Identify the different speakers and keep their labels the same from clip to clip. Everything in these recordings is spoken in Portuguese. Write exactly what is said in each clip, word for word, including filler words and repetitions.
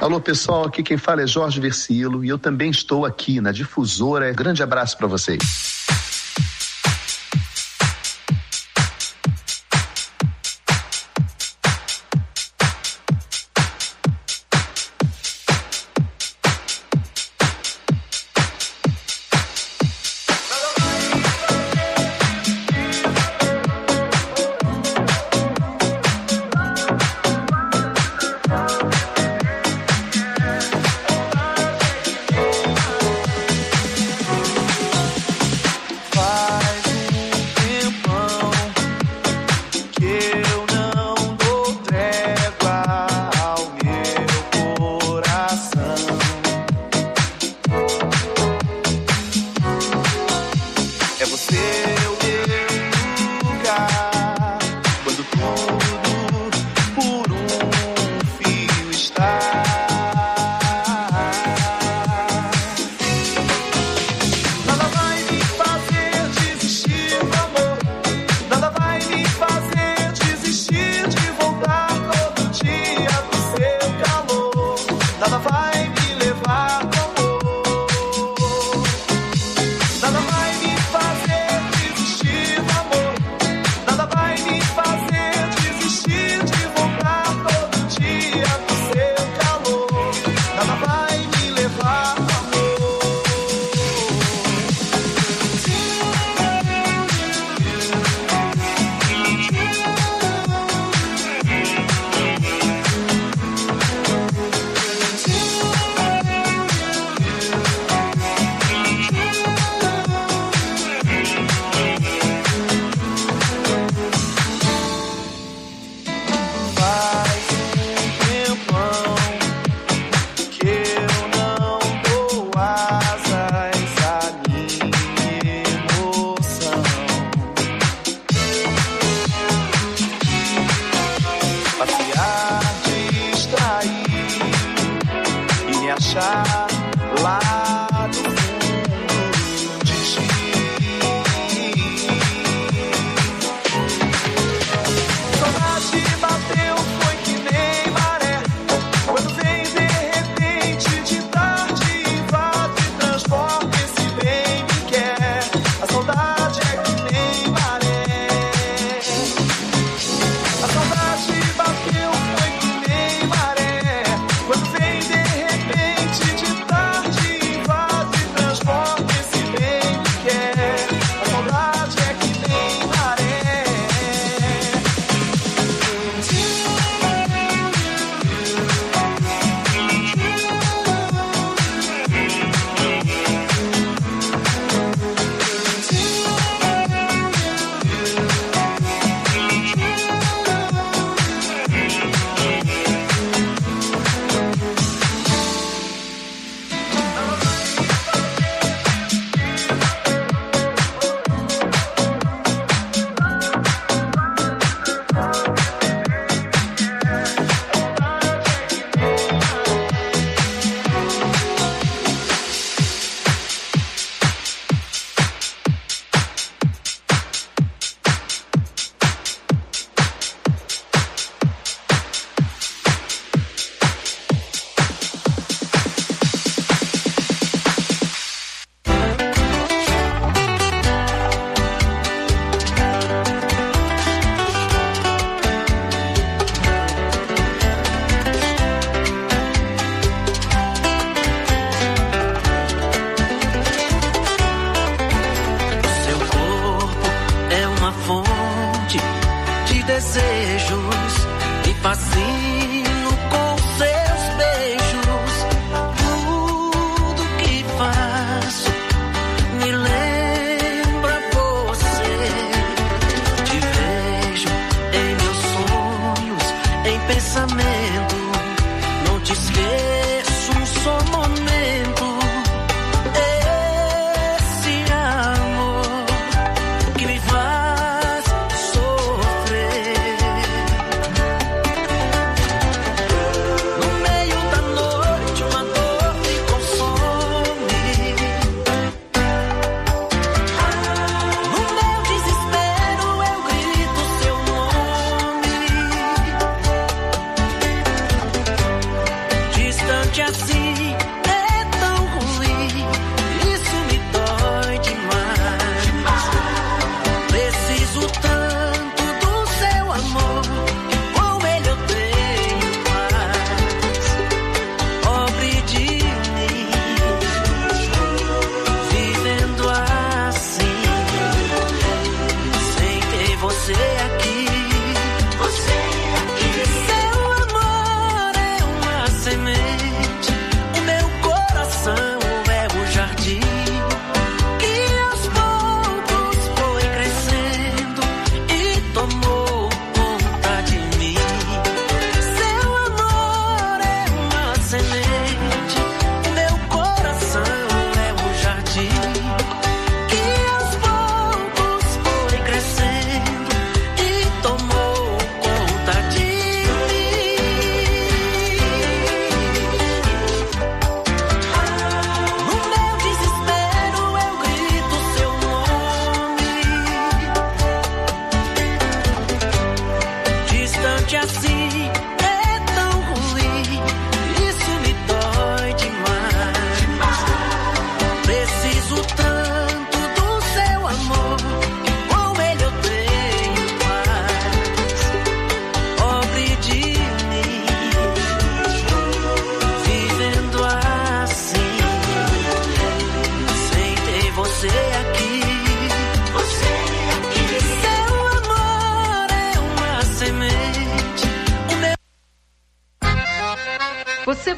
Speaker 1: Alô pessoal, aqui quem fala é Jorge Versilo e eu também estou aqui na Difusora. Grande abraço para vocês.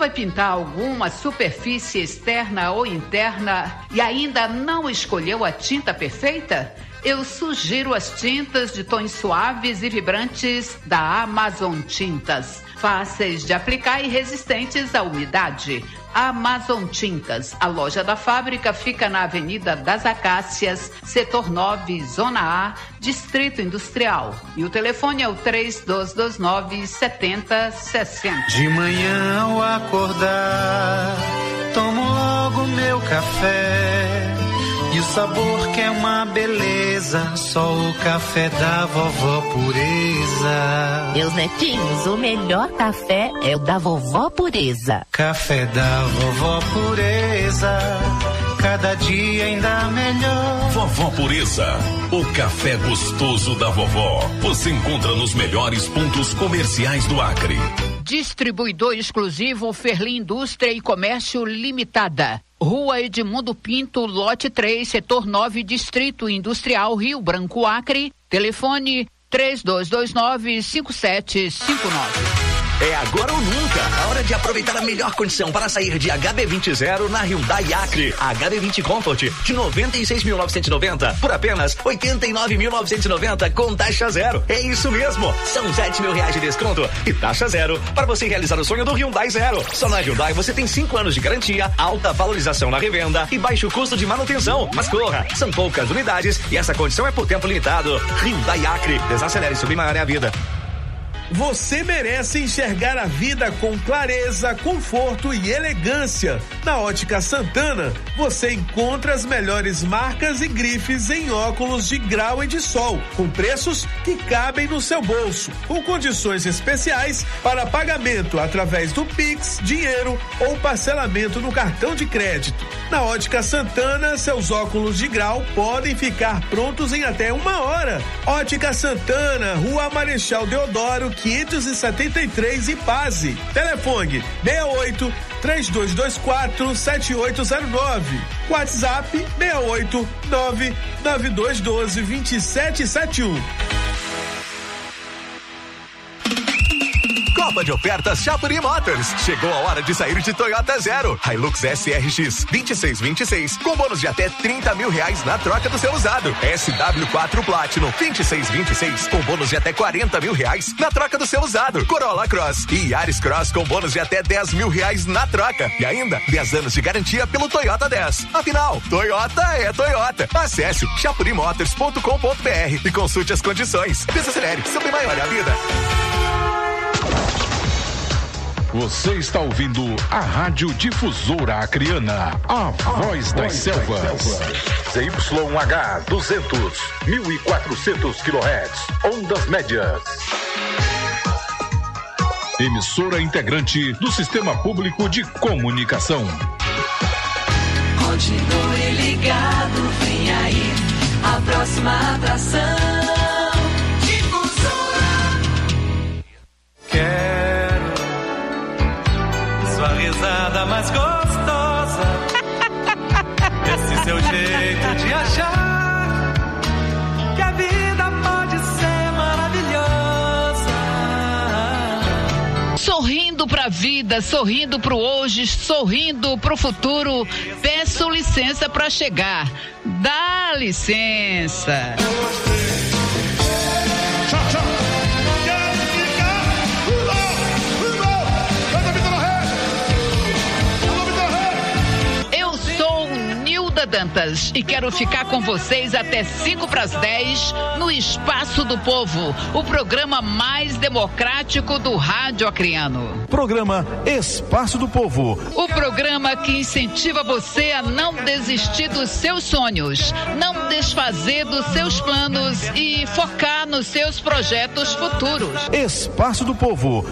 Speaker 2: vai pintar alguma superfície externa ou interna e ainda não escolheu a tinta perfeita? Eu sugiro as tintas de tons suaves e vibrantes da Amazon Tintas. Fáceis de aplicar e resistentes à umidade. Amazon Tintas. A loja da fábrica fica na Avenida das Acácias, setor nove, Zona A, Distrito Industrial. E o telefone é o três dois dois nove, sete zero seis zero.
Speaker 3: De manhã ao acordar, tomo logo meu café. E o sabor que é uma beleza, só o café da vovó Pureza.
Speaker 4: Meus netinhos, o melhor café é o da vovó Pureza.
Speaker 3: Café da vovó Pureza, cada dia ainda melhor.
Speaker 5: Vovó Pureza, o café gostoso da vovó. Você encontra nos melhores pontos comerciais do Acre.
Speaker 2: Distribuidor exclusivo Ferli Indústria e Comércio Limitada. Rua Edmundo Pinto, lote três, setor nove, Distrito Industrial, Rio Branco, Acre. Telefone três dois dois nove, cinco sete cinco nove.
Speaker 6: É agora ou nunca, a hora de aproveitar a melhor condição para sair de H B vinte zero na Hyundai Acre. H B vinte Comfort de noventa e seis mil novecentos e noventa por apenas oitenta e nove mil novecentos e noventa com taxa zero. É isso mesmo, são sete mil reais de desconto e taxa zero para você realizar o sonho do Hyundai Zero. Só na Hyundai você tem cinco anos de garantia, alta valorização na revenda e baixo custo de manutenção. Mas corra, são poucas unidades e essa condição é por tempo limitado. Hyundai Acre, desacelere e submarine a vida.
Speaker 7: Você merece enxergar a vida com clareza, conforto e elegância. Na Ótica Santana, você encontra as melhores marcas e grifes em óculos de grau e de sol, com preços que cabem no seu bolso, com condições especiais para pagamento através do Pix, dinheiro ou parcelamento no cartão de crédito. Na Ótica Santana, seus óculos de grau podem ficar prontos em até uma hora. Ótica Santana, Rua Marechal Deodoro, quinhentos e setenta e três, Ipase. Telefone seis oito, três dois dois quatro, sete oito zero nove. WhatsApp seis oito, nove nove dois um dois, dois sete sete um.
Speaker 8: Copa de ofertas Chapuri Motors. Chegou a hora de sair de Toyota Zero. Hilux S R X vinte e seis vinte e seis com bônus de até trinta mil reais na troca do seu usado. S W quatro Platinum vinte e seis vinte e seis com bônus de até quarenta mil reais na troca do seu usado. Corolla Cross e Yaris Cross com bônus de até dez mil reais na troca. E ainda dez anos de garantia pelo Toyota dez. Afinal, Toyota é Toyota. Acesse chapuri motors ponto com ponto b r e consulte as condições. Desacelere, sempre maior é a vida.
Speaker 9: Você está ouvindo a Rádio Difusora Acreana, a, a voz das selvas. Z Y H duzentos, mil e quatrocentos quilohertz, ondas médias. Emissora integrante do Sistema Público de Comunicação.
Speaker 10: Continue ligado, vem aí a próxima atração.
Speaker 3: Risada mais gostosa, esse seu jeito de achar que a vida pode ser maravilhosa.
Speaker 2: Sorrindo pra vida, sorrindo pro hoje, sorrindo pro futuro. Peço licença pra chegar. Dá licença.
Speaker 11: Tchau, tchau.
Speaker 2: Dantas e quero ficar com vocês até cinco para as dez no Espaço do Povo, o programa mais democrático do rádio acreano.
Speaker 12: Programa Espaço do Povo,
Speaker 2: o programa que incentiva você a não desistir dos seus sonhos, não desfazer dos seus planos e focar nos seus projetos futuros.
Speaker 12: Espaço do Povo.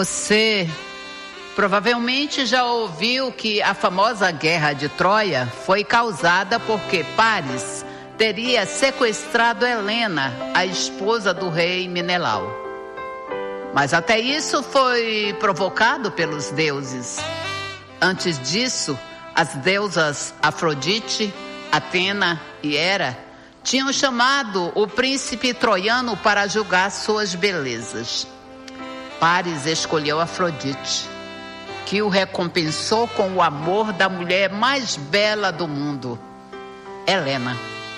Speaker 2: Você provavelmente já ouviu que a famosa Guerra de Troia foi causada porque Paris teria sequestrado Helena, a esposa do rei Menelau. Mas até isso foi provocado pelos deuses. Antes disso, as deusas Afrodite, Atena e Hera tinham chamado o príncipe troiano para julgar suas belezas. Paris escolheu Afrodite, que o recompensou com o amor da mulher mais bela do mundo, Helena.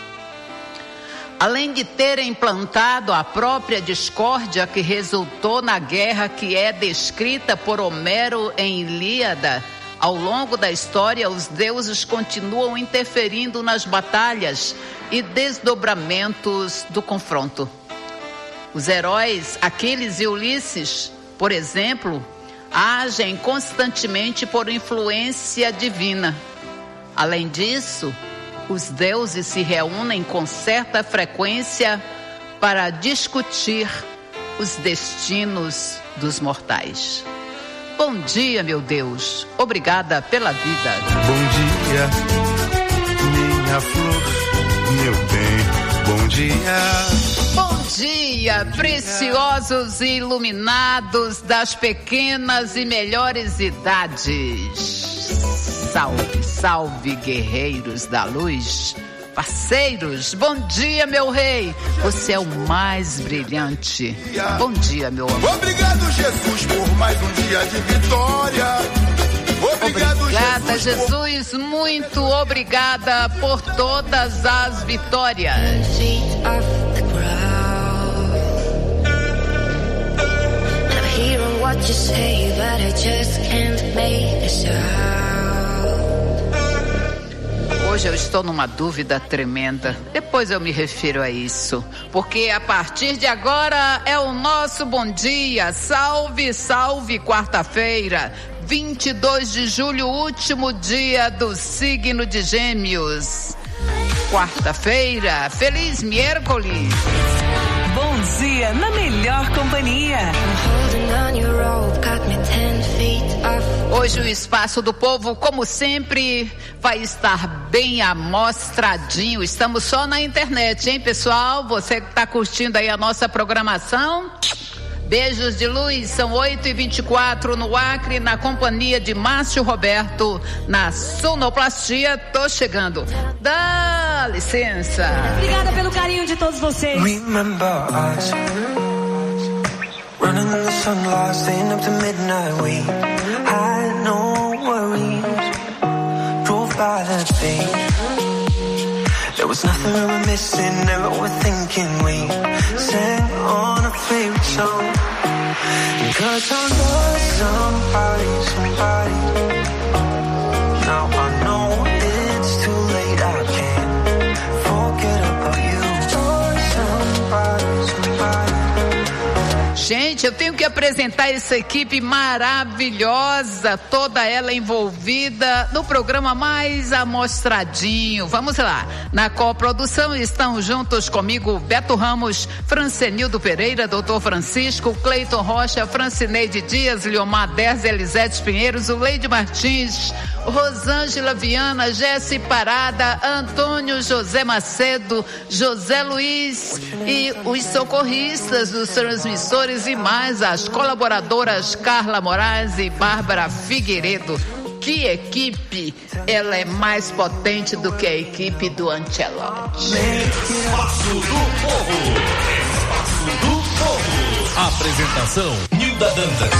Speaker 2: Além de terem implantado a própria discórdia que resultou na guerra que é descrita por Homero em Ilíada, ao longo da história os deuses continuam interferindo nas batalhas e desdobramentos do confronto. Os heróis Aquiles e Ulisses, por exemplo, agem constantemente por influência divina. Além disso, os deuses se reúnem com certa frequência para discutir os destinos dos mortais. Bom dia, meu Deus. Obrigada pela vida.
Speaker 3: Bom dia, minha flor, meu bem. Bom dia.
Speaker 2: Bom dia, preciosos e iluminados das pequenas e melhores idades. Salve, salve, guerreiros da luz, parceiros, bom dia, meu rei, você é o mais brilhante. Bom dia, meu amor.
Speaker 11: Obrigado, Jesus, por mais um dia de vitória. Obrigado,
Speaker 2: obrigada,
Speaker 11: Jesus, por...
Speaker 2: Jesus, muito obrigada por todas as vitórias. Hoje eu estou numa dúvida tremenda. Depois eu me refiro a isso. Porque a partir de agora é o nosso bom dia. Salve, salve, quarta-feira, vinte e dois de julho, último dia do signo de Gêmeos. Quarta-feira, feliz miércoles.
Speaker 13: Bom dia, na melhor companhia.
Speaker 2: Hoje o Espaço do Povo, como sempre, vai estar bem amostradinho. Estamos só na internet, hein, pessoal? Você que está curtindo aí a nossa programação, beijos de luz. São oito e vinte e quatro no Acre, na companhia de Márcio Roberto, na sonoplastia. Tô chegando. Dá licença.
Speaker 13: Obrigada pelo carinho de todos vocês.
Speaker 3: Remember us, running in the sunlight, staying up to midnight. We had no worries, drove by the bay. There was nothing we were missing, never overthinking. We sang on a favorite song. Cause I lost somebody, somebody. Now I know it's too late, I can't forget about you. Somebody, somebody.
Speaker 2: Gente, eu tenho que apresentar essa equipe maravilhosa, toda ela envolvida no programa mais amostradinho. Vamos lá. Na coprodução estão juntos comigo Beto Ramos, Francenildo Pereira, Doutor Francisco, Cleiton Rocha, Francineide Dias, Liomar Derz, Elisete Pinheiros, Zuleide Martins, Rosângela Viana, Jesse Parada, Antônio José Macedo, José Luiz e os socorristas dos transmissores e mais as colaboradoras Carla Moraes e Bárbara Figueiredo. Que equipe! Ela é mais potente do que a equipe do Ancelotti.
Speaker 5: Espaço do Povo. Espaço do Povo. Apresentação: Nilda Dantas.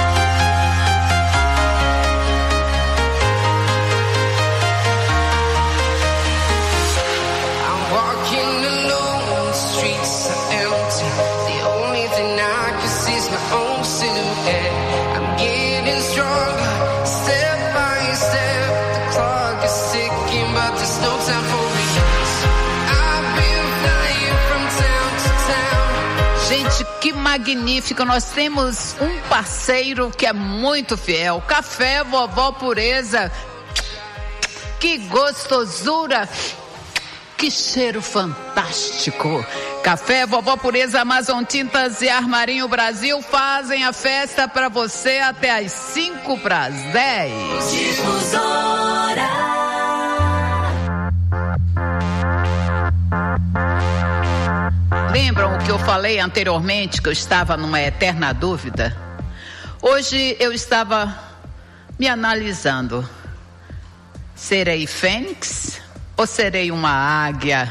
Speaker 2: Gente, que magnífico, nós temos um parceiro que é muito fiel, Café Vovó Pureza, que gostosura, que cheiro fantástico! Café Vovó Pureza, Amazon Tintas e Armarinho Brasil fazem a festa para você até às cinco para as dez. Difusora. Lembram o que eu falei anteriormente, que eu estava numa eterna dúvida? Hoje eu estava me analisando. Serei fênix ou serei uma águia?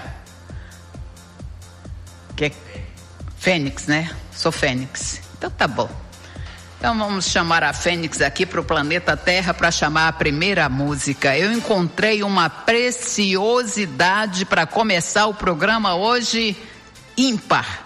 Speaker 2: Que é fênix, né? Sou fênix. Então tá bom. Então vamos chamar a fênix aqui para o planeta Terra para chamar a primeira música. Eu encontrei uma preciosidade para começar o programa hoje ímpar.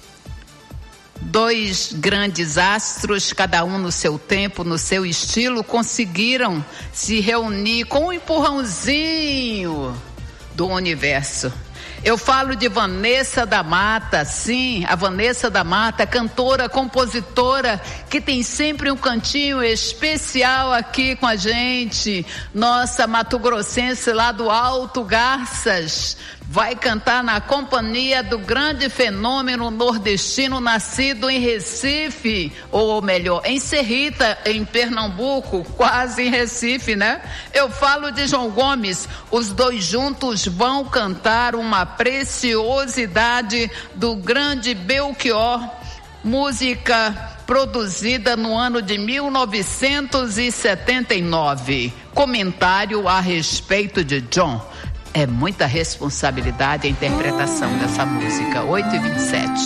Speaker 2: Dois grandes astros, cada um no seu tempo, no seu estilo, conseguiram se reunir com um empurrãozinho do universo. Eu falo de Vanessa da Mata, sim, a Vanessa da Mata, cantora, compositora, que tem sempre um cantinho especial aqui com a gente. Nossa mato-grossense lá do Alto Garças vai cantar na companhia do grande fenômeno nordestino nascido em Recife, ou melhor, em Serrita, em Pernambuco, quase em Recife, né? Eu falo de João Gomes. Os dois juntos vão cantar uma preciosidade do grande Belchior, música produzida no ano de mil novecentos e setenta e nove. Comentário a respeito de John. É muita responsabilidade a interpretação dessa música. oito e vinte e sete.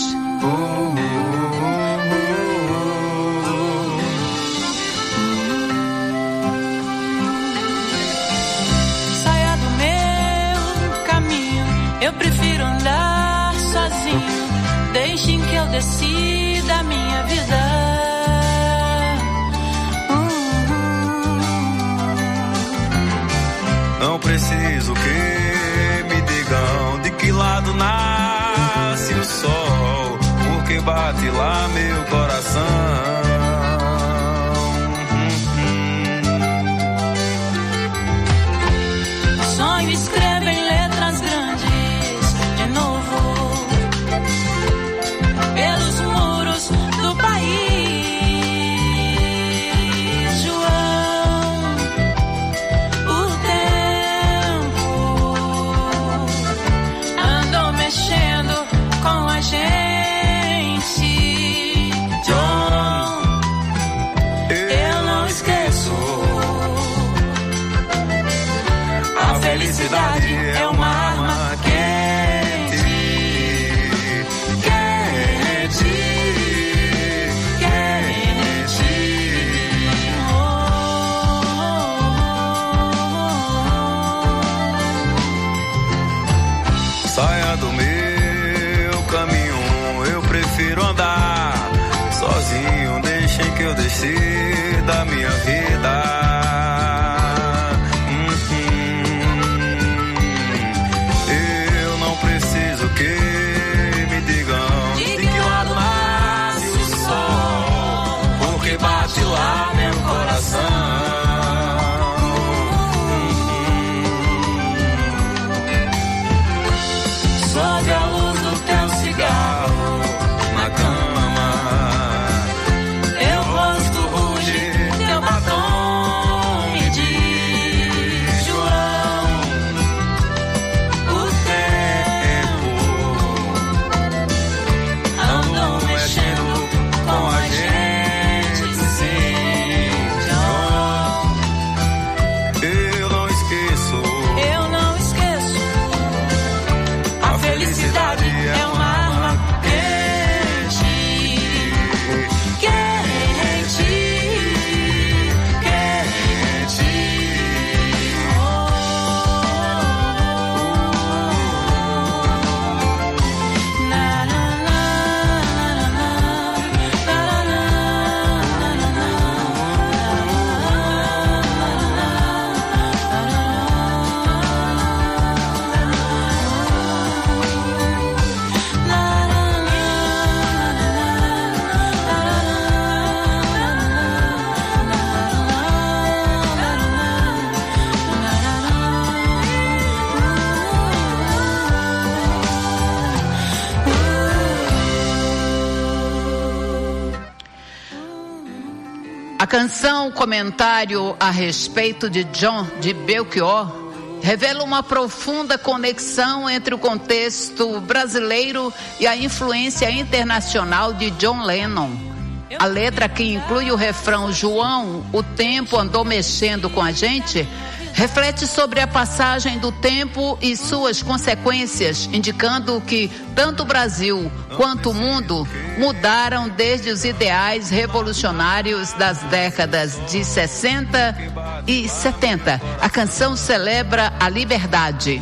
Speaker 10: Saia do meu caminho, eu prefiro andar sozinho. Deixem que eu decida a minha vida.
Speaker 3: Não preciso que me digam de que lado nasce o sol, porque bate lá meu coração.
Speaker 10: Sonho escreve em letras grandes de novo pelos muros do país.
Speaker 3: Felicidade é uma arma quente, quente, quente. Saia do meu caminho, eu prefiro andar sozinho. Deixem que eu decida a minha vida. Que me digam de que lado nasce o sol, porque bate lá meu coração. Sob a luz do teu cigarro na cama, teu rosto ruge, teu batom
Speaker 2: A canção comentário a respeito de John de Belchior revela uma profunda conexão entre o contexto brasileiro e a influência internacional de John Lennon. A letra, que inclui o refrão "João, o tempo andou mexendo com a gente", reflete sobre a passagem do tempo e suas consequências, indicando que tanto o Brasil quanto o mundo mudaram desde os ideais revolucionários das décadas de sessenta e setenta. A canção celebra a liberdade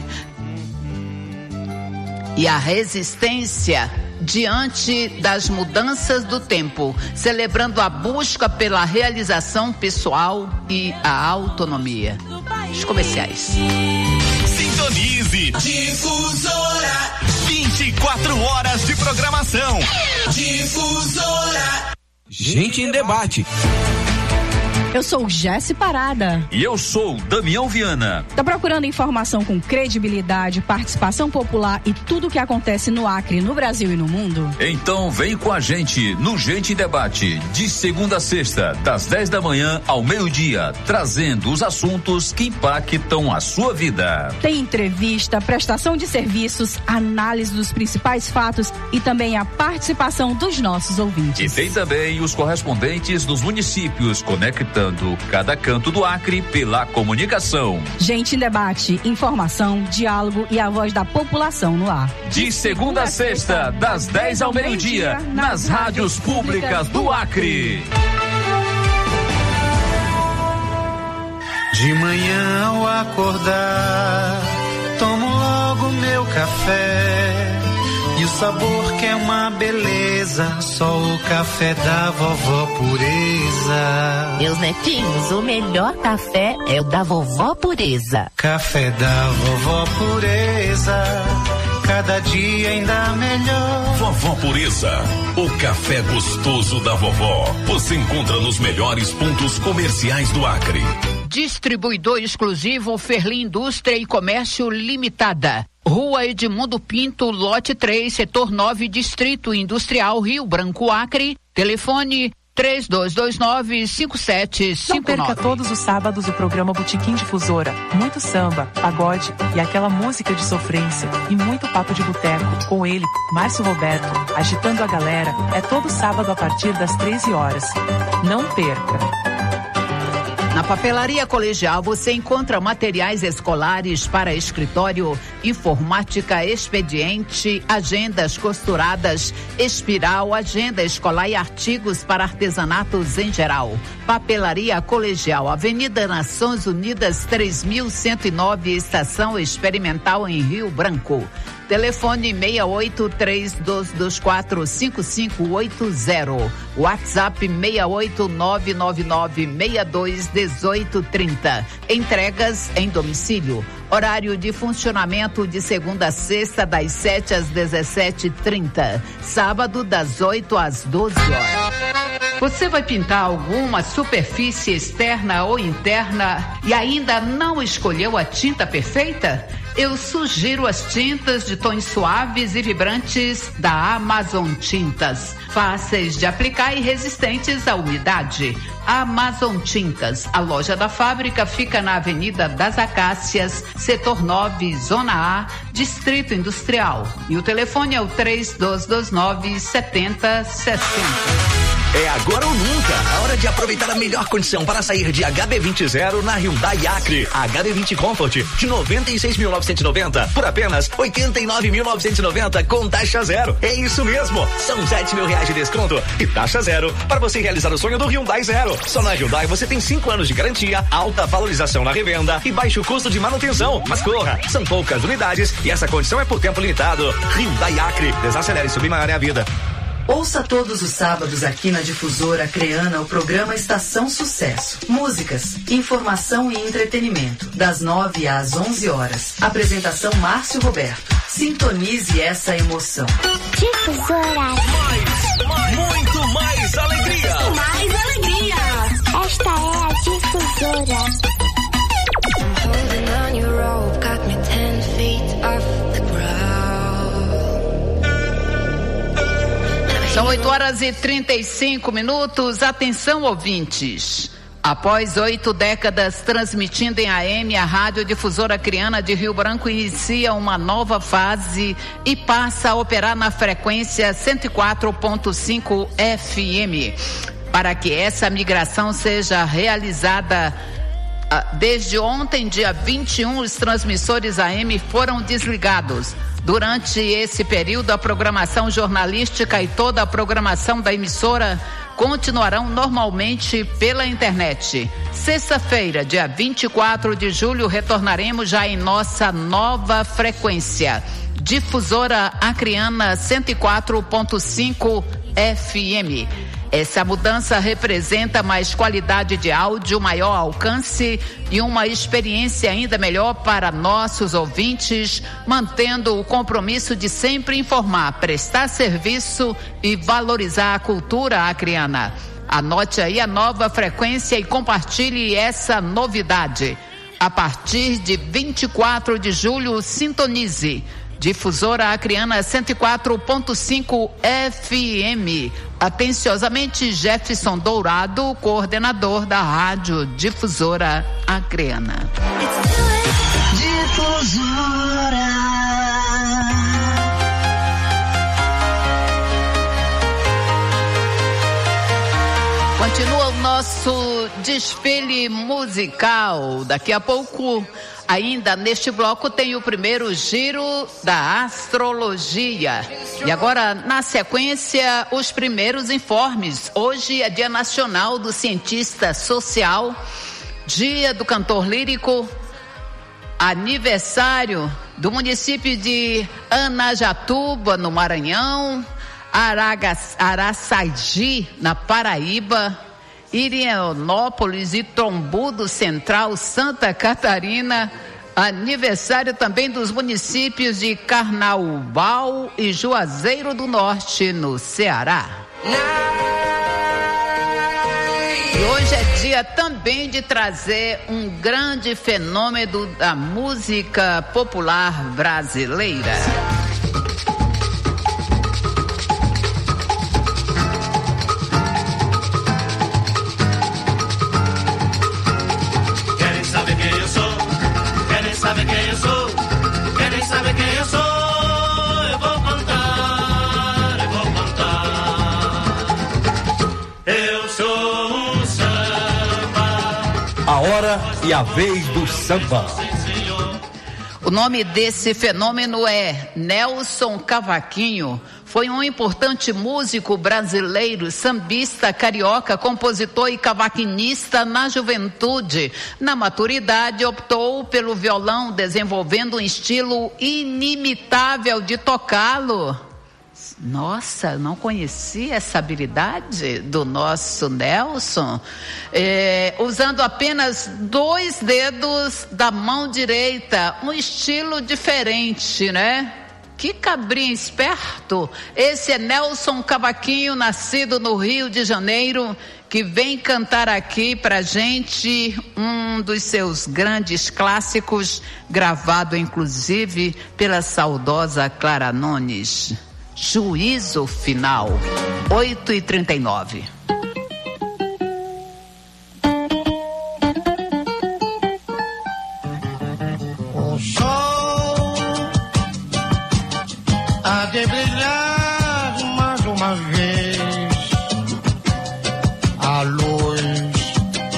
Speaker 2: e a resistência diante das mudanças do tempo, celebrando a busca pela realização pessoal e a autonomia. Os comerciais.
Speaker 5: Sintonize.
Speaker 14: Difusora.
Speaker 5: vinte e quatro horas de programação.
Speaker 14: Difusora.
Speaker 15: Gente em debate.
Speaker 16: Eu sou Jéssica Parada.
Speaker 15: E eu sou Damião Viana.
Speaker 16: Tá procurando informação com credibilidade, participação popular e tudo o que acontece no Acre, no Brasil e no mundo?
Speaker 15: Então vem com a gente no Gente em Debate, de segunda a sexta, das dez da manhã ao meio-dia, trazendo os assuntos que impactam a sua vida.
Speaker 16: Tem entrevista, prestação de serviços, análise dos principais fatos e também a participação dos nossos ouvintes.
Speaker 15: E tem também os correspondentes dos municípios, conectando cada canto do Acre pela comunicação.
Speaker 16: Gente em Debate, informação, diálogo e a voz da população no ar.
Speaker 15: De segunda a sexta, das dez ao meio-dia, nas rádios públicas do Acre.
Speaker 3: De manhã ao acordar, tomo logo meu café. E o sabor que é uma beleza, só o café da vovó Pureza.
Speaker 4: Meus netinhos, o melhor café é o da vovó Pureza.
Speaker 3: Café da vovó Pureza, cada dia ainda melhor.
Speaker 5: Vovó Pureza, o café gostoso da vovó. Você encontra nos melhores pontos comerciais do Acre.
Speaker 2: Distribuidor exclusivo Ferli Indústria e Comércio Limitada. Rua Edmundo Pinto, lote três, setor nove, Distrito Industrial, Rio Branco, Acre. Telefone três dois dois nove, cinco sete cinco nove.
Speaker 17: Não perca todos os sábados o programa Botequim Difusora. Muito samba, pagode e aquela música de sofrência. E muito papo de boteco com ele, Márcio Roberto, agitando a galera. É todo sábado a partir das treze horas. Não perca.
Speaker 2: Na Papelaria Colegial você encontra materiais escolares para escritório, informática, expediente, agendas costuradas, espiral, agenda escolar e artigos para artesanatos em geral. Papelaria Colegial, Avenida Nações Unidas três mil cento e nove, Estação Experimental em Rio Branco. Telefone seis oito três dois dois quatro cinco cinco oito zero. WhatsApp seis oito nove nove nove seis dois um oito três zero. Entregas em domicílio. Horário de funcionamento de segunda a sexta, das sete às dezessete e trinta. Sábado, das oito às doze horas. Você vai pintar alguma superfície externa ou interna e ainda não escolheu a tinta perfeita? Eu sugiro as tintas de tons suaves e vibrantes da Amazon Tintas. Fáceis de aplicar e resistentes à umidade. Amazon Tintas. A loja da fábrica fica na Avenida das Acácias, setor nove, Zona A, Distrito Industrial. E o telefone é o três dois dois nove, sete zero seis zero.
Speaker 6: É agora ou nunca. A hora de aproveitar a melhor condição para sair de H B vinte zero na Hyundai Acre. H B vinte Comfort de noventa e seis mil novecentos e noventa por apenas oitenta e nove mil novecentos e noventa com taxa zero. É isso mesmo. São sete mil reais de desconto e taxa zero para você realizar o sonho do Hyundai Zero. Só na Hyundai você tem cinco anos de garantia, alta valorização na revenda e baixo custo de manutenção. Mas corra, são poucas unidades e essa condição é por tempo limitado. Hyundai Acre. Desacelere, subir maior é a vida.
Speaker 18: Ouça todos os sábados aqui na Difusora Acreana o programa Estação Sucesso. Músicas, informação e entretenimento. Das nove às onze horas. Apresentação Márcio Roberto. Sintonize essa emoção.
Speaker 19: Difusora.
Speaker 5: Mais, mais, muito mais alegria.
Speaker 19: Mais alegria. Esta é a Difusora. I'm holding on your rope, got me ten feet off the ground.
Speaker 2: São oito horas e trinta e cinco minutos. Atenção, ouvintes. Após oito décadas transmitindo em A M, a Rádio Difusora Acreana de Rio Branco inicia uma nova fase e passa a operar na frequência cento e quatro ponto cinco F M. Para que essa migração seja realizada, desde ontem, dia vinte e um, os transmissores A M foram desligados. Durante esse período, a programação jornalística e toda a programação da emissora continuarão normalmente pela internet. Sexta-feira, dia vinte e quatro de julho, retornaremos já em nossa nova frequência. Difusora Acreana cento e quatro ponto cinco F M. Essa mudança representa mais qualidade de áudio, maior alcance e uma experiência ainda melhor para nossos ouvintes, mantendo o compromisso de sempre informar, prestar serviço e valorizar a cultura acreana. Anote aí a nova frequência e compartilhe essa novidade. A partir de vinte e quatro de julho, sintonize. Difusora Acreana cento e quatro ponto cinco F M. Atenciosamente, Jefferson Dourado, coordenador da Rádio Difusora Acreana.
Speaker 14: Difusora.
Speaker 2: Continua o nosso desfile musical. Daqui a pouco, ainda neste bloco, tem o primeiro giro da astrologia. E agora, na sequência, os primeiros informes. Hoje é Dia Nacional do Cientista Social, Dia do Cantor Lírico, aniversário do município de Anajatuba, no Maranhão, Aragas, Araçagi, na Paraíba, Irianópolis e Trombudo Central, Santa Catarina. Aniversário também dos municípios de Carnaubal e Juazeiro do Norte, no Ceará. E hoje é dia também de trazer um grande fenômeno da música popular brasileira.
Speaker 14: Sabe quem eu sou? Querem saber quem eu sou? Eu vou cantar, eu vou cantar. Eu sou o samba.
Speaker 20: A hora e a vez do samba.
Speaker 2: O nome desse fenômeno é Nelson Cavaquinho. Foi um importante músico brasileiro, sambista, carioca, compositor e cavaquinista na juventude. Na maturidade, optou pelo violão, desenvolvendo um estilo inimitável de tocá-lo. Nossa, não conhecia essa habilidade do nosso Nelson. É, usando apenas dois dedos da mão direita, um estilo diferente, né? Que cabrinho esperto. Esse é Nelson Cavaquinho, nascido no Rio de Janeiro, que vem cantar aqui pra gente um dos seus grandes clássicos, gravado inclusive pela saudosa Clara Nunes. Juízo Final, oito e trinta e nove.
Speaker 14: O sol há de brilhar mais uma vez, a luz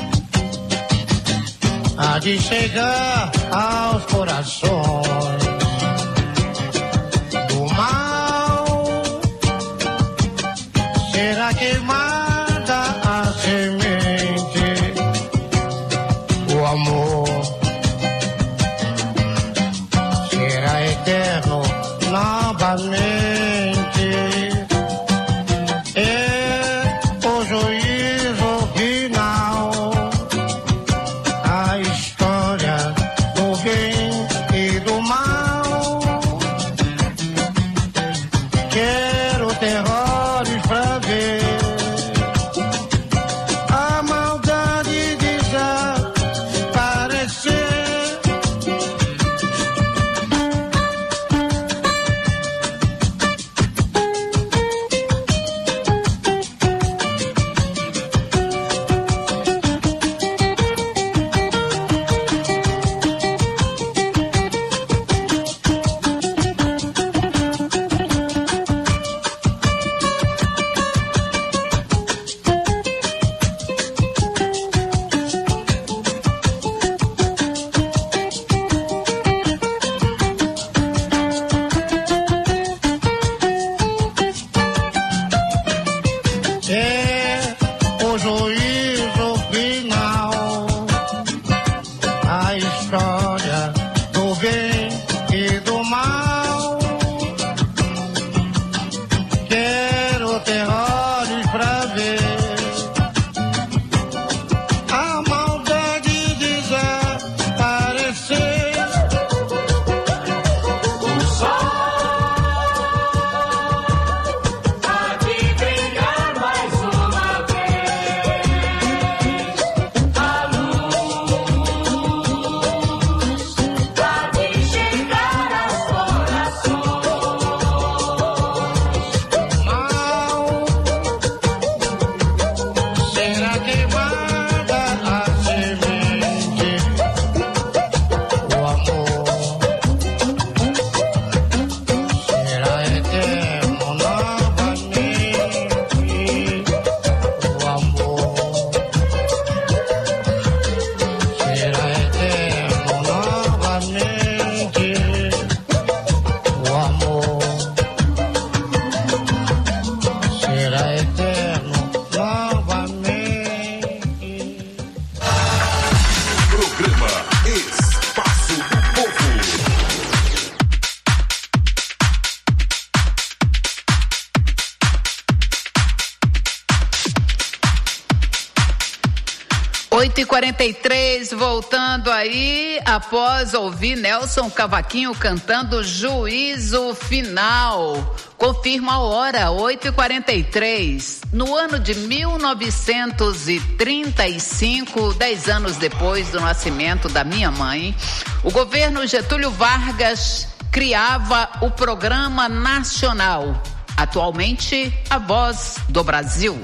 Speaker 14: há de chegar aos corações. Será queimada a semente, o amor será eterno novamente. É o juízo final, a história do bem e do mal. Quero terrores pra ver a maldade desaparecer.
Speaker 2: oito e quarenta e três, voltando aí, após ouvir Nelson Cavaquinho cantando Juízo Final. Confirma a hora, oito e quarenta e três. No ano de mil novecentos e trinta e cinco, dez anos depois do nascimento da minha mãe, o governo Getúlio Vargas criava o Programa Nacional, atualmente a Voz do Brasil.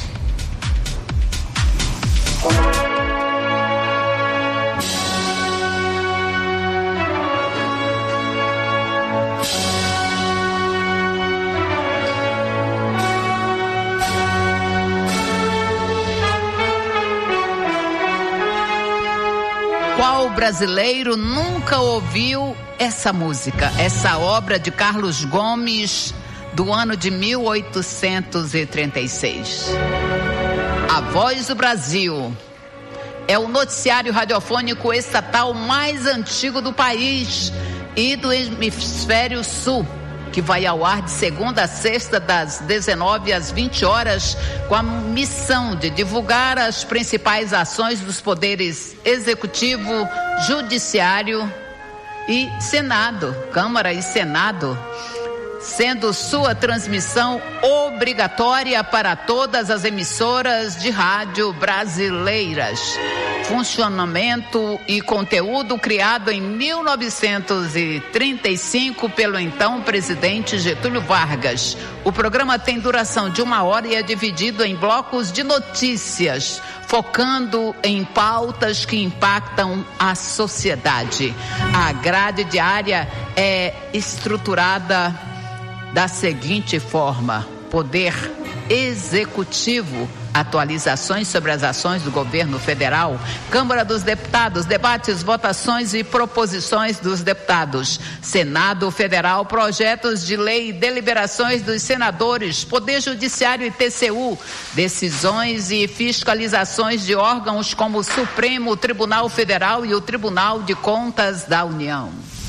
Speaker 2: Qual brasileiro nunca ouviu essa música, essa obra de Carlos Gomes do ano de mil oitocentos e trinta e seis? A Voz do Brasil é o noticiário radiofônico estatal mais antigo do país e do hemisfério sul, que vai ao ar de segunda a sexta das dezenove às vinte horas, com a missão de divulgar as principais ações dos poderes executivo, judiciário e Senado, Câmara e Senado, sendo sua transmissão obrigatória para todas as emissoras de rádio brasileiras. Funcionamento e conteúdo criado em mil novecentos e trinta e cinco pelo então presidente Getúlio Vargas. O programa tem duração de uma hora e é dividido em blocos de notícias, focando em pautas que impactam a sociedade. A grade diária é estruturada da seguinte forma: Poder Executivo, atualizações sobre as ações do governo federal. Câmara dos Deputados, debates, votações e proposições dos deputados. Senado Federal, projetos de lei e deliberações dos senadores. Poder Judiciário e T C U, decisões e fiscalizações de órgãos como o Supremo Tribunal Federal e o Tribunal de Contas da União.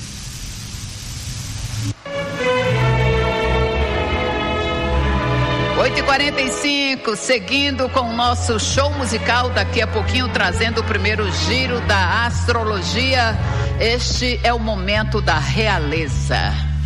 Speaker 2: oito e quarenta e cinco, seguindo com o nosso show musical, daqui a pouquinho trazendo o primeiro giro da astrologia. Este é o momento da realeza.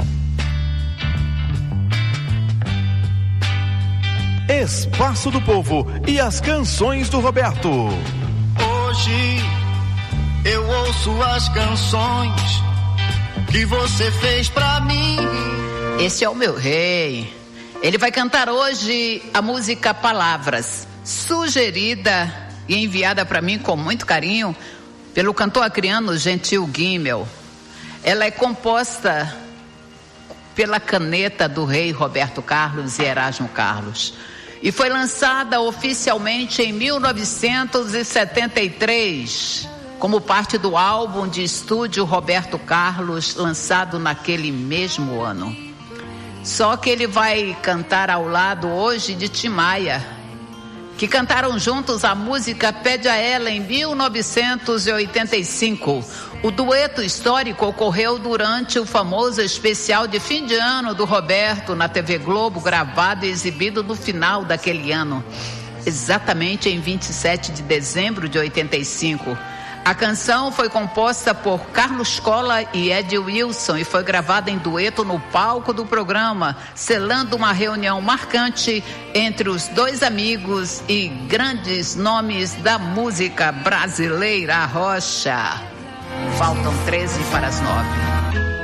Speaker 12: Espaço do Povo e as canções do Roberto.
Speaker 3: Hoje eu ouço as canções que você fez pra mim.
Speaker 2: Esse é o meu rei. Ele vai cantar hoje a música Palavras, sugerida e enviada para mim com muito carinho pelo cantor acreano Gentil Guimel. Ela é composta pela caneta do rei Roberto Carlos e Erasmo Carlos e foi lançada oficialmente em mil novecentos e setenta e três como parte do álbum de estúdio Roberto Carlos, lançado naquele mesmo ano. Só que ele vai cantar ao lado hoje de Tim Maia, que cantaram juntos a música Pede a Ela em mil novecentos e oitenta e cinco. O dueto histórico ocorreu durante o famoso especial de fim de ano do Roberto na T V Globo, gravado e exibido no final daquele ano, exatamente em vinte e sete de dezembro de oitenta e cinco. A canção foi composta por Carlos Cola e Ed Wilson e foi gravada em dueto no palco do programa, selando uma reunião marcante entre os dois amigos e grandes nomes da música brasileira. Rocha. Faltam treze para as nove.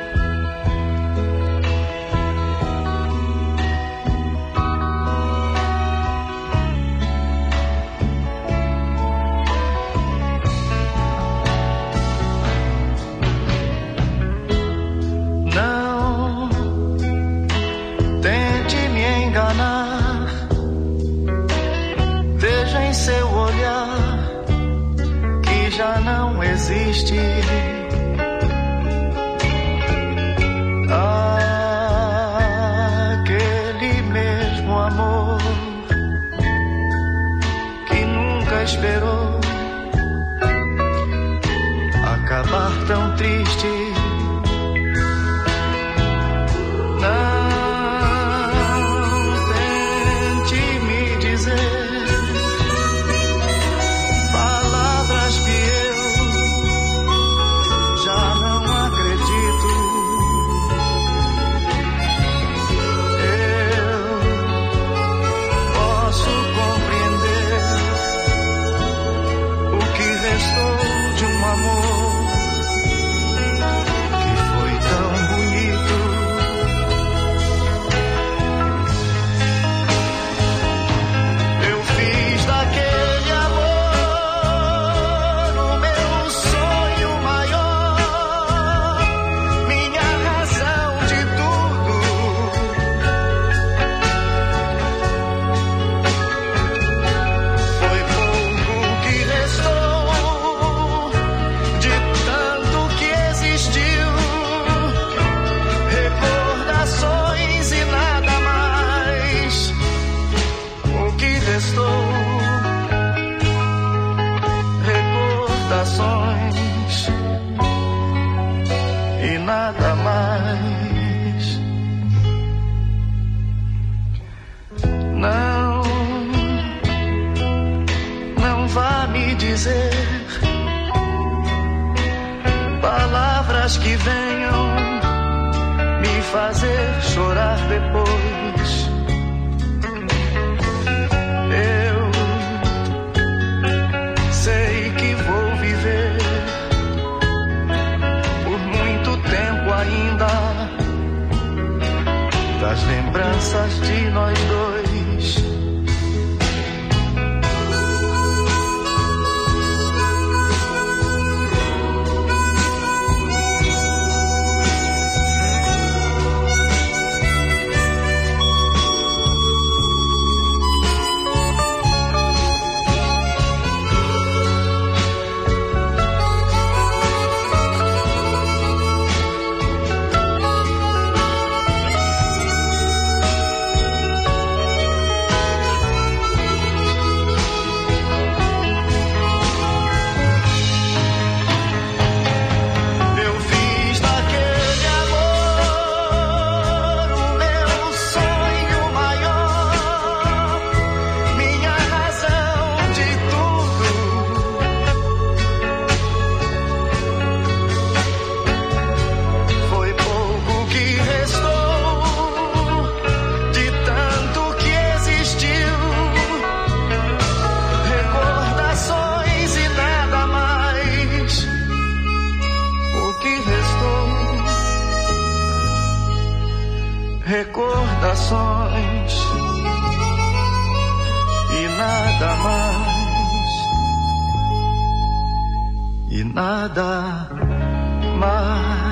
Speaker 3: Seu olhar que já não existe. Aquele mesmo amor que nunca esperou acabar tão triste. Não tente me dizer palavras chorar depois. Eu sei que vou viver por muito tempo ainda das lembranças de nós dois. Recordações e nada mais, e nada mais.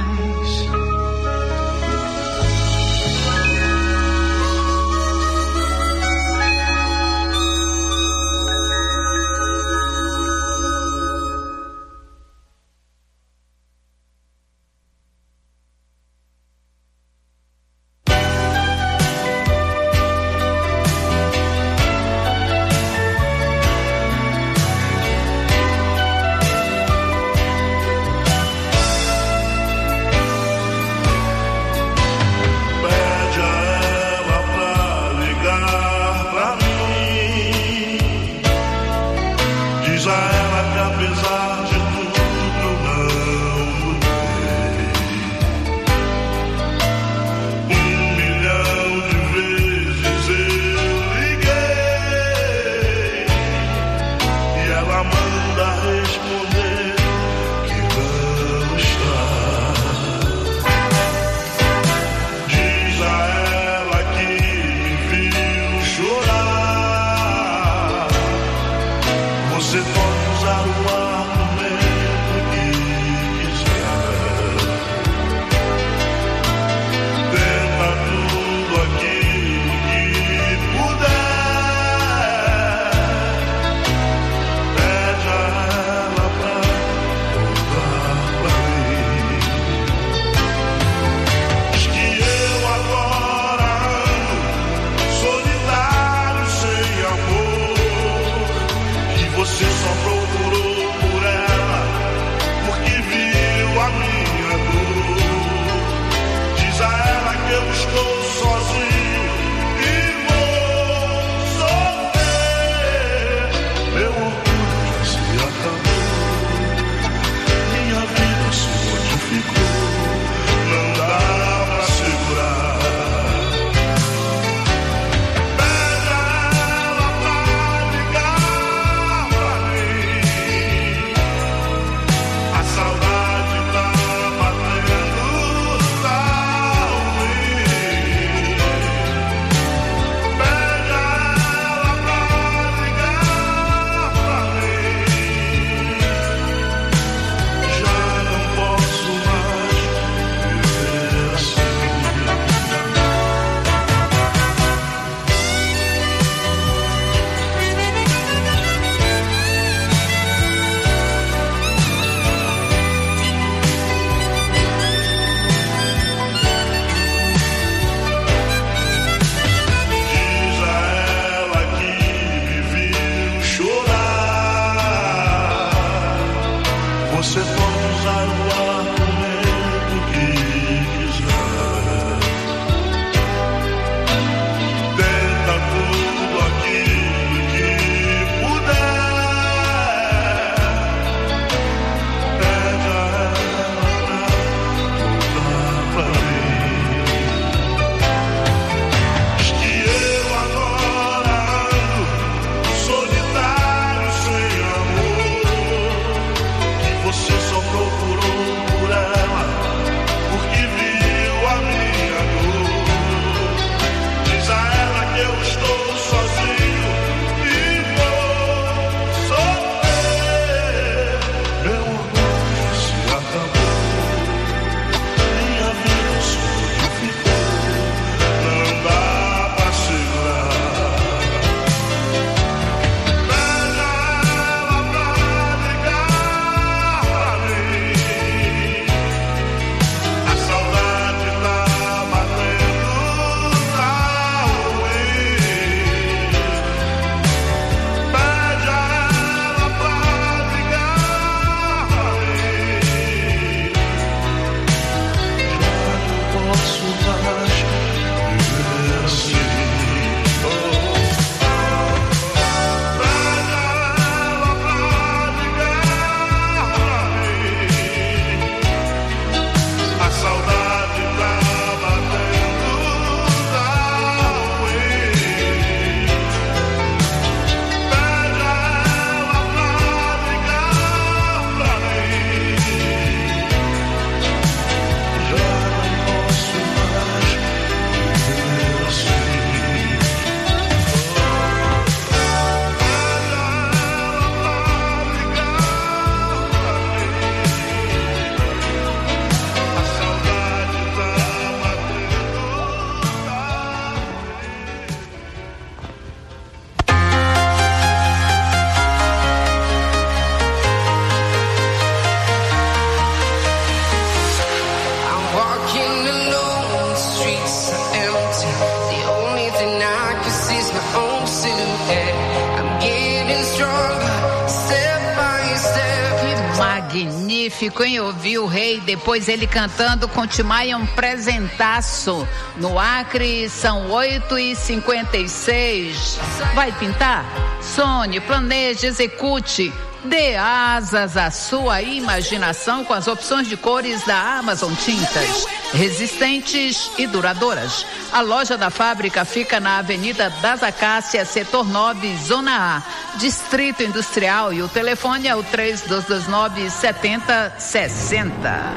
Speaker 14: Nothing I can see is my own silhouette. I'm getting stronger, step by step.
Speaker 2: Que magnífico, hein? Ouvir o Rei, depois ele cantando com Timaya, um presentaço. No Acre, são oito e cinquenta e seis. Vai pintar? Sonhe, planeje, execute. Dê asas à sua imaginação com as opções de cores da Amazon Tintas, resistentes e duradouras. A loja da fábrica fica na Avenida das Acácias, setor nove, Zona A, Distrito Industrial, e o telefone é o três dois dois nove, sete zero seis zero.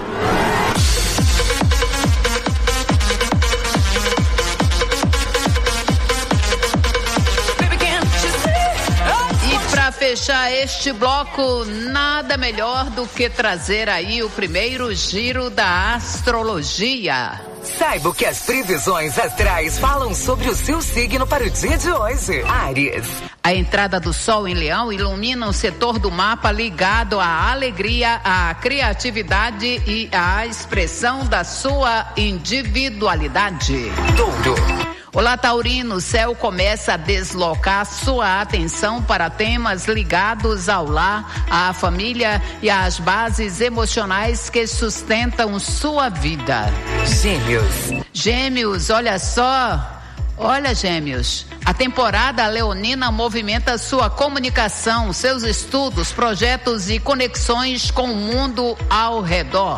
Speaker 2: Para fechar este bloco, nada melhor do que trazer aí o primeiro giro da astrologia.
Speaker 21: Saiba o que as previsões astrais falam sobre o seu signo para o dia de hoje. Áries.
Speaker 2: A entrada do Sol em Leão ilumina um setor do mapa ligado à alegria, à criatividade e à expressão da sua individualidade.
Speaker 21: Touro.
Speaker 2: Olá, Taurino, o céu começa a deslocar sua atenção para temas ligados ao lar, à família e às bases emocionais que sustentam sua vida.
Speaker 21: Gêmeos.
Speaker 2: Gêmeos, olha só, olha, Gêmeos, a temporada leonina movimenta sua comunicação, seus estudos, projetos e conexões com o mundo ao redor.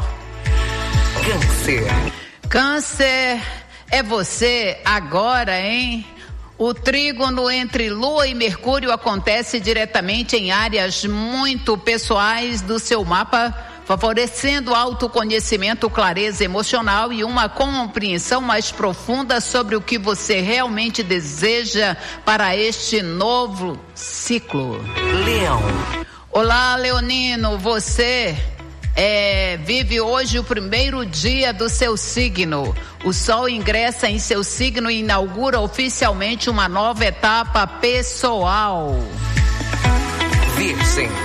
Speaker 21: Câncer.
Speaker 2: Câncer. É você agora, hein? O trígono entre Lua e Mercúrio acontece diretamente em áreas muito pessoais do seu mapa, favorecendo autoconhecimento, clareza emocional e uma compreensão mais profunda sobre o que você realmente deseja para este novo ciclo.
Speaker 21: Leão.
Speaker 2: Olá, Leonino, você... É, vive hoje o primeiro dia do seu signo. O Sol ingressa em seu signo e inaugura oficialmente uma nova etapa pessoal.
Speaker 21: Virgem.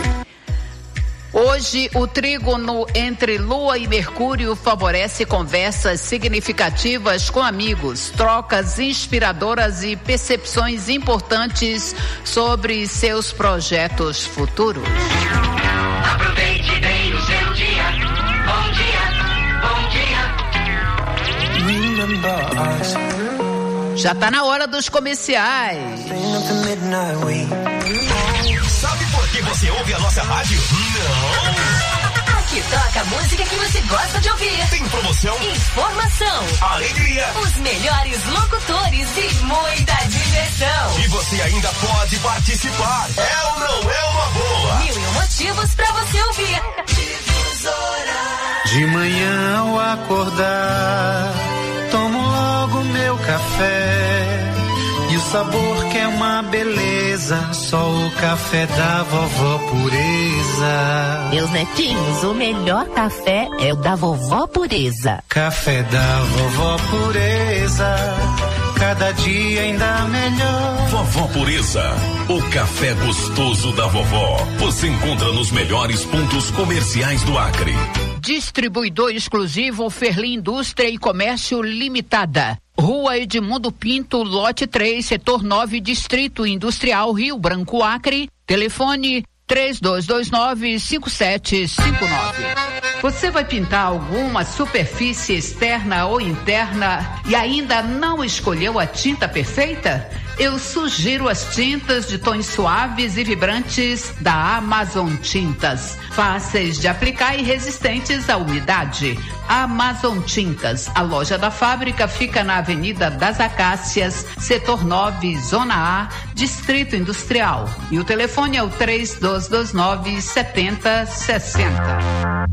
Speaker 2: Hoje, o trígono entre Lua e Mercúrio favorece conversas significativas com amigos, trocas inspiradoras e percepções importantes sobre seus projetos futuros.
Speaker 14: Aproveite bem o seu dia. Bom dia, bom dia.
Speaker 2: Já tá na hora dos comerciais.
Speaker 8: Sabe por que você ouve a nossa rádio? Não!
Speaker 22: Aqui toca a música que você gosta de ouvir.
Speaker 8: Tem promoção,
Speaker 22: informação,
Speaker 8: alegria,
Speaker 22: os melhores locutores e muita diversão.
Speaker 8: E você ainda pode participar. É ou não é uma boa?
Speaker 22: Mil e um motivos pra você ouvir.
Speaker 3: De manhã ao acordar, tomo logo meu café. E o sabor que é uma beleza, só o café da vovó Pureza.
Speaker 4: Meus netinhos, o melhor café é o da vovó Pureza.
Speaker 3: Café da vovó Pureza, cada dia ainda melhor.
Speaker 5: Vovó Pureza, o café gostoso da vovó. Você encontra nos melhores pontos comerciais do Acre.
Speaker 2: Distribuidor exclusivo Ferli Indústria e Comércio Limitada. Rua Edmundo Pinto, lote três, setor nove, Distrito Industrial, Rio Branco, Acre. Telefone três dois dois nove, cinco sete cinco nove. Você vai pintar alguma superfície externa ou interna e ainda não escolheu a tinta perfeita? Eu sugiro as tintas de tons suaves e vibrantes da Amazon Tintas. Fáceis de aplicar e resistentes à umidade. Amazon Tintas. A loja da fábrica fica na Avenida das Acácias, setor nove, Zona A, Distrito Industrial. E o telefone é o três dois dois nove, sete zero seis zero.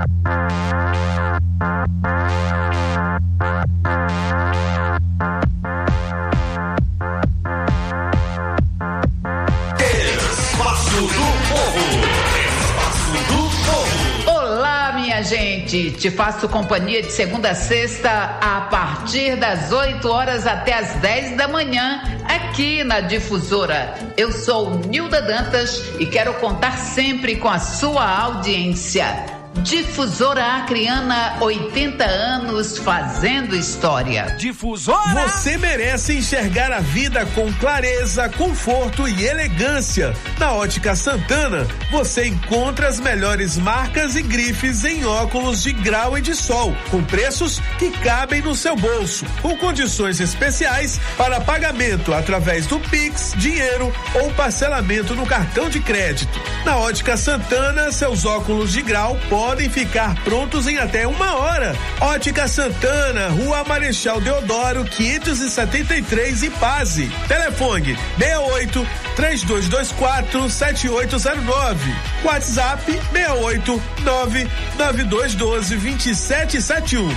Speaker 8: Espaço do Povo. Espaço do Povo.
Speaker 2: Olá, minha gente. Te faço companhia de segunda a sexta a partir das oito horas até as dez da manhã aqui na Difusora. Eu sou Nilda Dantas e quero contar sempre com a sua audiência. Difusora Acreana, oitenta anos fazendo história.
Speaker 1: Difusora! Você merece enxergar a vida com clareza, conforto e elegância. Na Ótica Santana, você encontra as melhores marcas e grifes em óculos de grau e de sol, com preços que cabem no seu bolso, com condições especiais para pagamento através do Pix, dinheiro ou parcelamento no cartão de crédito. Na Ótica Santana, seus óculos de grau podem podem ficar prontos em até uma hora. Ótica Santana, Rua Marechal Deodoro, quinhentos e setenta e três, Ipase. Telefone seis oito, três dois dois quatro, sete oito zero nove. WhatsApp seis oito, nove nove dois um dois, dois sete sete um.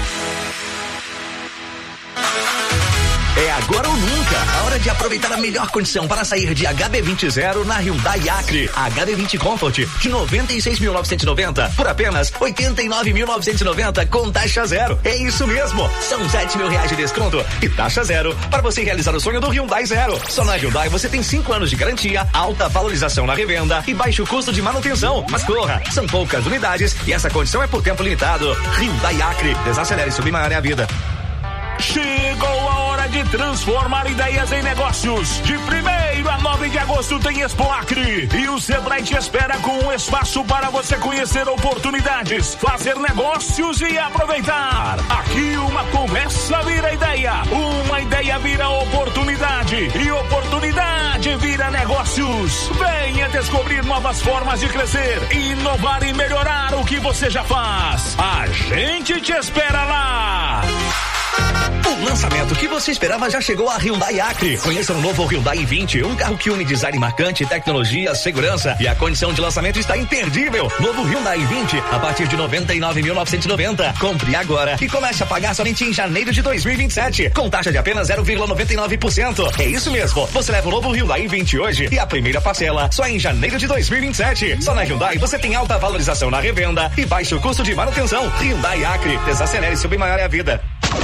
Speaker 6: É agora ou nunca, a hora de aproveitar a melhor condição para sair de H B vinte zero na Hyundai Acre. A H B vinte Comfort de noventa e seis mil novecentos e noventa por apenas oitenta e nove mil novecentos e noventa com taxa zero. É isso mesmo, são sete mil reais de desconto e taxa zero para você realizar o sonho do Hyundai Zero. Só na Hyundai você tem cinco anos de garantia, alta valorização na revenda e baixo custo de manutenção. Mas corra, são poucas unidades e essa condição é por tempo limitado. Hyundai Acre, desacelere sua maior a vida.
Speaker 7: Chegou a hora de transformar ideias em negócios. De primeiro a nove de agosto tem Expo Acre. E o Sebrae te espera com um espaço para você conhecer oportunidades, fazer negócios e aproveitar. Aqui uma conversa vira ideia, uma ideia vira oportunidade e oportunidade vira negócios. Venha descobrir novas formas de crescer, inovar e melhorar o que você já faz. A gente te espera lá.
Speaker 6: O lançamento que você esperava já chegou a Hyundai Acre. Conheça o novo Hyundai i vinte, um carro que une design marcante, tecnologia, segurança e a condição de lançamento está imperdível. Novo Hyundai i vinte a partir de noventa e nove mil novecentos e noventa. Compre agora e comece a pagar somente em janeiro de dois mil e vinte e sete, com taxa de apenas zero vírgula noventa e nove por cento. É isso mesmo, você leva o novo Hyundai i vinte hoje e a primeira parcela só em janeiro de dois mil e vinte e sete. Só na Hyundai você tem alta valorização na revenda e baixo custo de manutenção. Hyundai Acre, desacelere seu bem maior é a vida.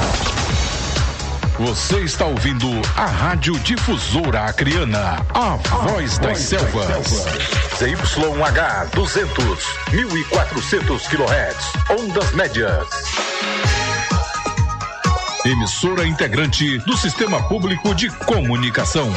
Speaker 9: Você está ouvindo a Rádio Difusora Acreana, a, a voz das selvas. Z Y H duzentos, mil e quatrocentos quilohertz, ondas médias. Emissora integrante do Sistema Público de Comunicação.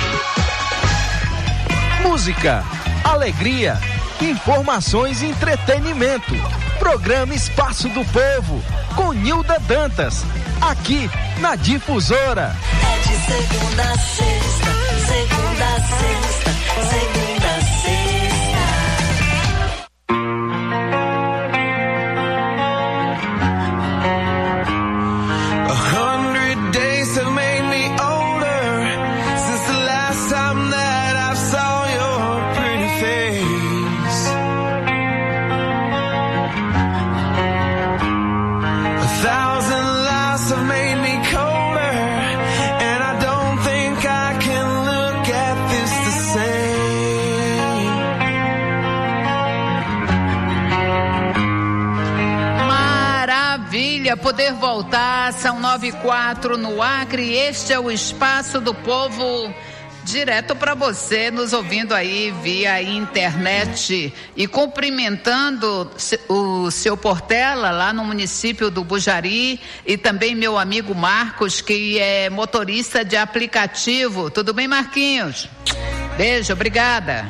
Speaker 23: Música, alegria, informações e entretenimento. Programa Espaço do Povo, com Nilda Dantas. Aqui na Difusora.
Speaker 24: É de segunda a sexta, segunda a sexta, segunda a sexta.
Speaker 3: A hundred days have made me older since the last time that I saw your pretty face. A thousand have made me colder, and I don't think I can look at this the same.
Speaker 2: Maravilha, poder voltar, são nove e quatro no Acre, este é o Espaço do Povo. Direto para você, nos ouvindo aí via internet e cumprimentando o seu Portela lá no município do Bujari e também meu amigo Marcos, que é motorista de aplicativo. Tudo bem, Marquinhos? Beijo, obrigada.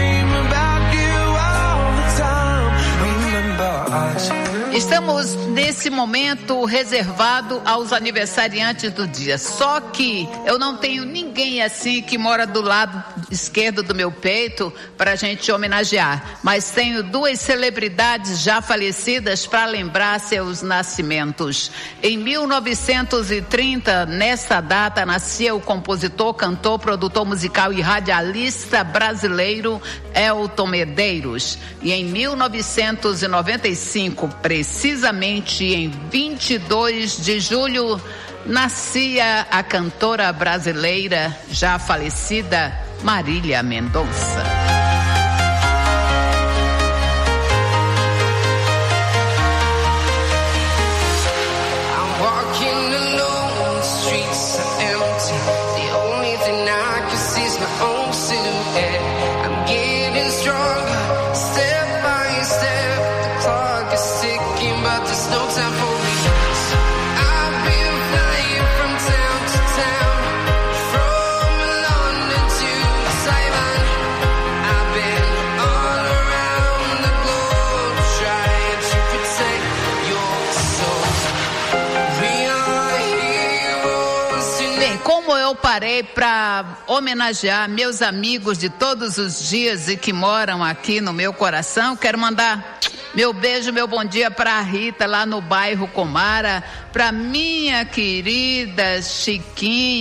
Speaker 2: Estamos nesse momento reservado aos aniversariantes do dia. Só que eu não tenho ninguém assim que mora do lado esquerdo do meu peito para a gente homenagear. Mas tenho duas celebridades já falecidas para lembrar seus nascimentos. Em mil novecentos e trinta, nesta data, nascia o compositor, cantor, produtor musical e radialista brasileiro Elton Medeiros. E em mil novecentos e noventa e cinco, precisamente em vinte e dois de julho, nascia a cantora brasileira já falecida Marília Mendonça.
Speaker 3: Stronger, step by step, the clock
Speaker 2: Eu parei para homenagear meus amigos de todos os dias e que moram aqui no meu coração. Quero mandar meu beijo, meu bom dia para a Rita lá no bairro Comara, para minha querida Chiquinha.